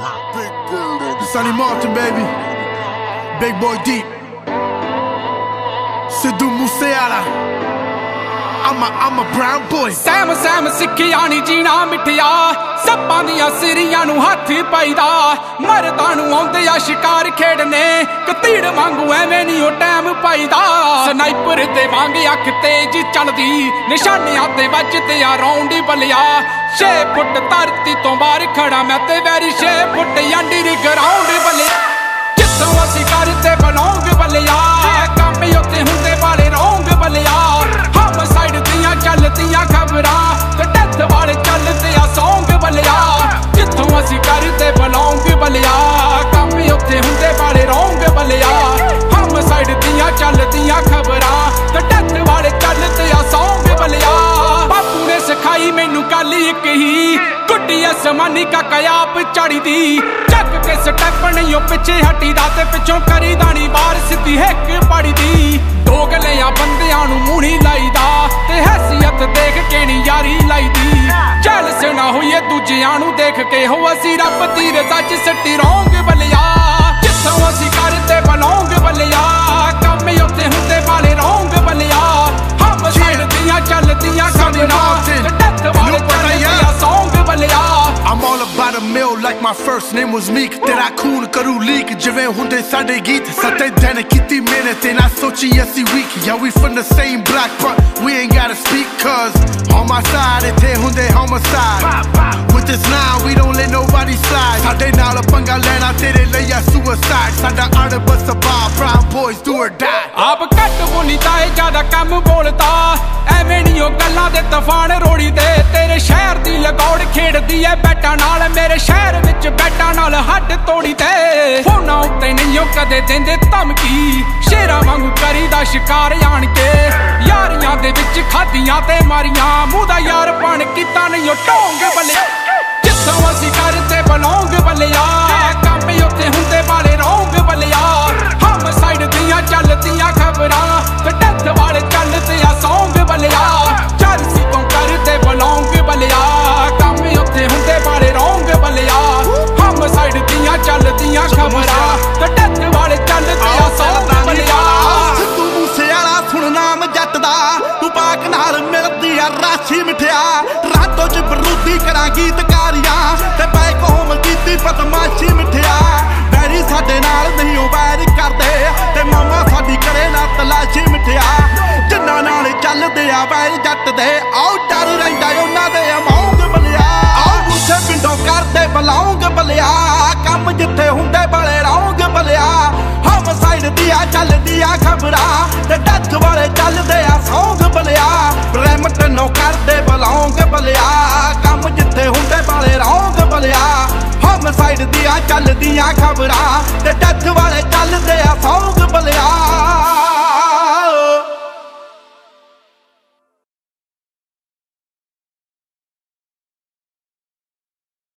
Sonny Martin, baby. Big Boy Deep. Sidhu Moosewala. I'm a brown boy. ਸੈਮ ਸਿੱਖਿਆ ਨੀ ਜੀਣਾ ਮਿੱਠਿਆ, ਸੱਪਾਂ ਦੀਆਂ ਸਿਰੀਆਂ ਨੂੰ ਹੱਥ ਪਾਈਦਾ। ਮਰਦਾਂ ਨੂੰ ਆਉਂਦੇ ਆ ਸ਼ਿਕਾਰ ਖੇਡਨੇ, ਕਤੀੜ ਵਾਂਗੂ ਐਵੇਂ ਨੀ ਉਹ ਟਾਈਮ ਪਾਈਦਾ। ਸਨਾਈਪਰ ਤੇ ਵਾਂਗ ਅੱਖ ਤੇਜ਼ ਚੱਲਦੀ, ਨਿਸ਼ਾਨਿਆਂ ਤੇ ਵੱਜਦੇ ਆ ਰੌਂਡ ਬਲਿਆ। 6 ਫੁੱਟ ਧਰਤੀ ਤੋਂ ਬਾਹਰ ਖੜਾ ਮੈਂ ਤੇ ਵੈਰੀ 6 ਫੁੱਟ ਅੰਡਰ ਗਰਾਊਂਡ ਬਲਿਆ। ਜਿੱਥੋਂ ਅਸੀਂ ਕਰਦੇ ਬਲੌਂਗ ਬਲਿਆ, ਕੰਮ ਉੱਤੇ ਹੁੰਦੇ ਵਾਲੇ ਰੌਂਗ ਬਲਿਆ। ਹਮ ਸਾਈਡ ਦੀਆਂ ਚੱਲਦੀਆਂ ਖਬਰਾਂ ਤੇ ਡੈਥ ਵਾਲੇ ਚੱਲਦੇ ਆ ਸੌਂਗ ਬਲਿਆ। ਜਿੱਥੋਂ ਅਸੀਂ ਕਰਦੇ ਬਲੌਂਗ ਬਲਿਆ, ਕੰਮ ਉੱਤੇ ਹੁੰਦੇ ਵਾਲੇ ਰੌਂਗ ਬਲਿਆ। ਹਮ ਸਾਈਡ ਦੀਆਂ ਚੱਲਦੀਆਂ ਖਬਰਾਂ ਤੇ ਡੈਥ ਵਾਲੇ ਚੱਲਦੇ ਆ ਸੌਂਗ ਬਲਿਆ। ਬਾਪੂ ਨੇ ਸਿਖਾਈ ਮੈਨੂੰ ਗੱਲ ਇੱਕ ਹੀ, ਗੁੱਡੀ ਅਸਮਾਨੀ ਕਾਕਾ ਆਪ ਚੜੀ ਦੀ। ਚੱਕ ਕੇ ਸਟੈਪ ਨਹੀਂ ਉਹ ਪਿੱਛੇ ਹਟੀਦਾ, ਤੇ ਪਿੱਛੋਂ ਕਰੀਦਾ ਨੀ ਬਾਹਰ ਸਿੱਧੀ ਹਿੱਕ ਪੜੀ ਦੀ। ਦੋਗਲਿਆਂ ਬੰਦਿਆਂ ਨੂੰ ਮੂੰਹ ਨੀ ਲਾਈਦਾ, ਤੇ ਹੈਸੀਅਤ ਦੇਖ ਕੇ ਨੀ ਯਾਰੀ ਲਾਈਦੀ। ਜੈਲਸ ਨਾ ਹੋਈਏ ਦੂਜਿਆਂ ਨੂੰ ਦੇਖ ਕੇ, ਹੋ ਅਸੀਂ ਰੱਬ ਦੀ ਰਜ਼ਾ ਚ ਸੱਟੀ ਰੌਂਗ ਬਲਿਆ। ਜਿੱਥੋਂ ਅਸੀਂ ਕਰਦੇ ਬਲੌਂਗ ਬਲਿਆ, ਕੰਮ ਉੱਤੇ ਹੁੰਦੇ ਵਾਲੇ ਰੌਂਗ ਬਲਿਆ। ਹਮ ਸਾਈਡ ਦੀਆਂ ਚੱਲਦੀਆਂ ਖਬਰਾਂ ਤੇ ਡੈਥ ਵਾਲੇ ਚੱਲਦੇ ਆ ਸੌਂਗ ਬਲਿਆ। I'm all about a meal like my first name was Meek। ਤੇਰਾ ਖੂਨ ਕਰੂ ਲੀਕ ਜਿਵੇਂ ਹੁੰਦੇ ਸਾਡੇ ਗੀਤ। ਸੱਤੇ ਦਿਨ ਕੀਤੀ ਮਿਹਨਤ ਤੇ ਨਾ ਸੋਚੀ ਅਸੀਂ weak। Yeah, we from the same block but we ain't gotta speak, cause on my side ਇੱਥੇ ਹੁੰਦੇ homicide। With this nine we don't let nobody slide। ਸਾਡੇ ਨਾਲ ਪੰਗਾ ਲੈਣਾ ਤੇਰੇ ਲਈ ਆ suicide। ਸਾਡਾ ਅਣਬਸ ਸੁਭਾਅ, brown boys do or die। ਆਪ ਘੱਟ ਬੋਲੀਦਾ ਏ ਜ਼ਿਆਦਾ ਕੰਮ ਬੋਲਦਾ, ਐਵੇਂ ਨੀ ਉਹ ਗੱਲਾਂ ਦੇ ਤੂਫਾਨ ਰੋੜੀ ਦੇ। ਤੇਰੇ ਸ਼ਹਿਰ ਦੀ ਲਗੌੜ ਖੇਡਦੀ ਐ ਬੈਟਾਂ ਨਾਲ, ਮੇਰੇ ਸ਼ਹਿਰ ਵਿੱਚ ਬੈਟਾਂ ਨਾਲ ਹੱਡ ਤੋੜੀ ਤੇ। ਫੋਨਾਂ ਉੱਤੇ ਨਹੀਂ ਉਹ ਕਦੇ ਦਿੰਦੇ ਧਮਕੀ, ਸ਼ੇਰਾਂ ਵਾਂਗੂ ਕਰੀਦਾ ਸ਼ਿਕਾਰ ਆਣ ਕੇ। ਯਾਰੀਆਂ ਦੇ ਵਿੱਚ ਖਾਦੀਆਂ ਤੇ ਮਾਰੀਆਂ, ਮੂੰਹ ਦਾ ਯਾਰ ਬਣ ਕੀਤਾ ਨਹੀਂ ਉਹ ਢੋਂਗ ਬਲਿਆ। ਜਿੱਥੋਂ ਅਸੀਂ ਕਰਦੇ ਬਲੌਂਗ ਬਲਿਆ, ਕੰਮ ਉੱਤੇ ਹੁੰਦੇ ਵਾਲੇ ਰੌਂਗ ਬਲਿਆ। ਹਮ ਸਾਈਡ ਦੀਆਂ ਚੱਲਦੀਆਂ ਖਬਰਾਂ ਤੇ ਡੈਥ ਵਾਲੇ ਚੱਲਦੇ ਆ ਸੌਂਗ ਬਲਿਆ। ਚਰਸੀ ਤੋਂ ਕਰਦੇ ਬਲੌਂਗ ਬਲਿਆ, ਕੰਮ ਉੱਤੇ ਹੁੰਦੇ ਵਾਲੇ ਰੌਂਗ ਬਲਿਆ। ਹਮ ਸਾਈਡ ਦੀਆਂ ਚੱਲਦੀਆਂ ਖਬਰਾਂ ਤੇ ਡੈਥ ਵਾਲੇ ਚੱਲਦੇ ਆ ਸੌਂਗ ਬਲਿਆ। ਸਿੱਧੂ ਮੂਸੇਵਾਲਾ ਸੁਣ ਨਾਮ ਜੱਟ ਦਾ, ਤੂੰ ਪਾਕ ਨਾਲ ਮਿਲਦੀ ਆ ਰਾਸ਼ੀ ਮਿਠਿਆ। ਰਾਤੋਂ ਚ ਬਰੂਦੀ ਕਰਾਂ ਗੀਤਕਾਰੀਆਂ, ਤੇ ਬੈ ਕੋਮ ਕੀਤੀ ਬਦਮਾਸ਼ੀ ਮਿਠਿਆ। ਡੈਡੀ ਸਾਡੇ ਨਾਲ ਨਹੀਂ ਉਹ ਵੈਰ ਕਰਦੇ, ਤੇ ਮਾਮਾ ਸਾਡੀ ਕਰੇ ਨਾ ਤਲਾਸ਼ੀ ਮਿਠਿਆ। ਜਿੰਨਾਂ ਨਾਲ ਚੱਲਦੇ ਆ ਵੈਰ ਜੱਟ ਦੇ, ਆਉ ਡਰ ਰਹਿੰਦਾ ਉਹਨਾਂ ਦੇ ਅਮੌਂਗ ਬਲਿਆ। ਆਉ ਗੁੱਸੇ ਪਿੰਡੋਂ ਕਰਦੇ ਬਲੌਂਗ ਬਲਿਆ, ਕੰਮ ਜਿੱਥੇ ਹੁੰਦੇ ਬਲੇ ਰੌਂਗ ਬਲਿਆ। ਹਮ ਸਾਈਡ ਦੀਆਂ ਚੱਲਦੀਆਂ ਖਬਰਾਂ ਤੇ ਡੈਥ ਵਾਲੇ ਚੱਲਦੇ ਆ ਸੌਂਗ ਬਲਿਆ। ਬ੍ਰੈਮਟਨ ਨੂੰ ਕਰਦੇ ਬਲੌਂਗ ਬਲਿਆ, ਕੰਮ ਜਿੱਥੇ ਹੁੰਦੇ ਵਾਲੇ ਰੌਂਗ ਬਲਿਆ। ਹਮ ਸਾਈਡ ਦੀਆਂ ਚੱਲਦੀਆਂ ਖਬਰਾਂ ਤੇ ਡੈਥ ਵਾਲੇ ਚੱਲਦੇ ਆ ਸੌਂਗ ਬਲਿਆ।